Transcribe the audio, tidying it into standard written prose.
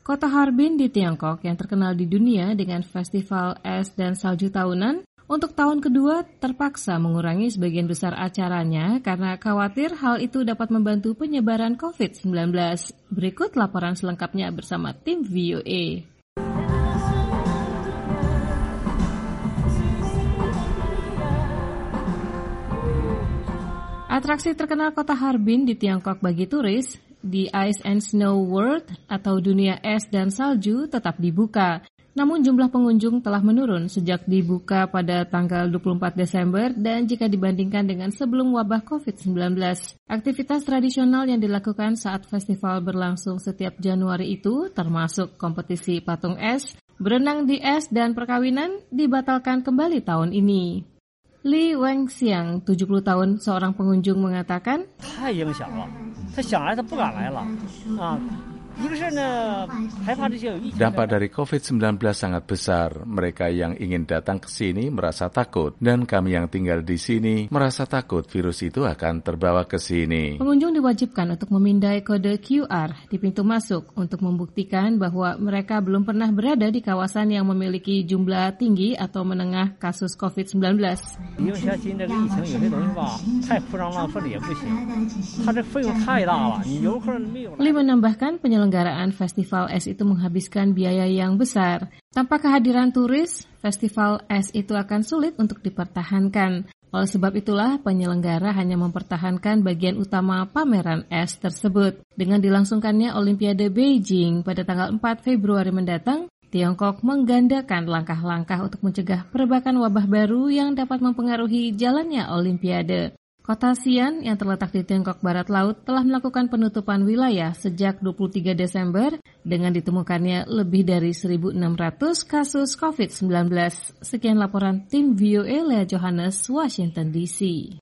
Kota Harbin di Tiongkok yang terkenal di dunia dengan festival es dan salju tahunan, untuk tahun kedua terpaksa mengurangi sebagian besar acaranya karena khawatir hal itu dapat membantu penyebaran COVID-19. Berikut laporan selengkapnya bersama tim VOA. Atraksi terkenal kota Harbin di Tiongkok bagi turis, di Ice and Snow World atau dunia es dan salju tetap dibuka. Namun jumlah pengunjung telah menurun sejak dibuka pada tanggal 24 Desember dan jika dibandingkan dengan sebelum wabah COVID-19. Aktivitas tradisional yang dilakukan saat festival berlangsung setiap Januari itu termasuk kompetisi patung es, berenang di es dan perkawinan dibatalkan kembali tahun ini. Li Wengxiang, 70 tahun, seorang pengunjung mengatakan, dampak dari COVID-19 sangat besar. Mereka yang ingin datang ke sini merasa takut, dan kami yang tinggal di sini merasa takut virus itu akan terbawa ke sini. Pengunjung diwajibkan untuk memindai kode QR di pintu masuk untuk membuktikan bahwa mereka belum pernah berada di kawasan yang memiliki jumlah tinggi atau menengah kasus COVID-19. Li menambahkan penyelenggaraan festival es itu menghabiskan biaya yang besar. Tanpa kehadiran turis, festival es itu akan sulit untuk dipertahankan. Oleh sebab itulah penyelenggara hanya mempertahankan bagian utama pameran es tersebut. Dengan dilangsungkannya Olimpiade Beijing pada tanggal 4 Februari mendatang, Tiongkok menggandakan langkah-langkah untuk mencegah perbakan wabah baru yang dapat mempengaruhi jalannya Olimpiade. Kota Xi'an yang terletak di Tiongkok Barat Laut telah melakukan penutupan wilayah sejak 23 Desember dengan ditemukannya lebih dari 1.600 kasus COVID-19. Sekian laporan tim VOA Lea Johannes, Washington DC.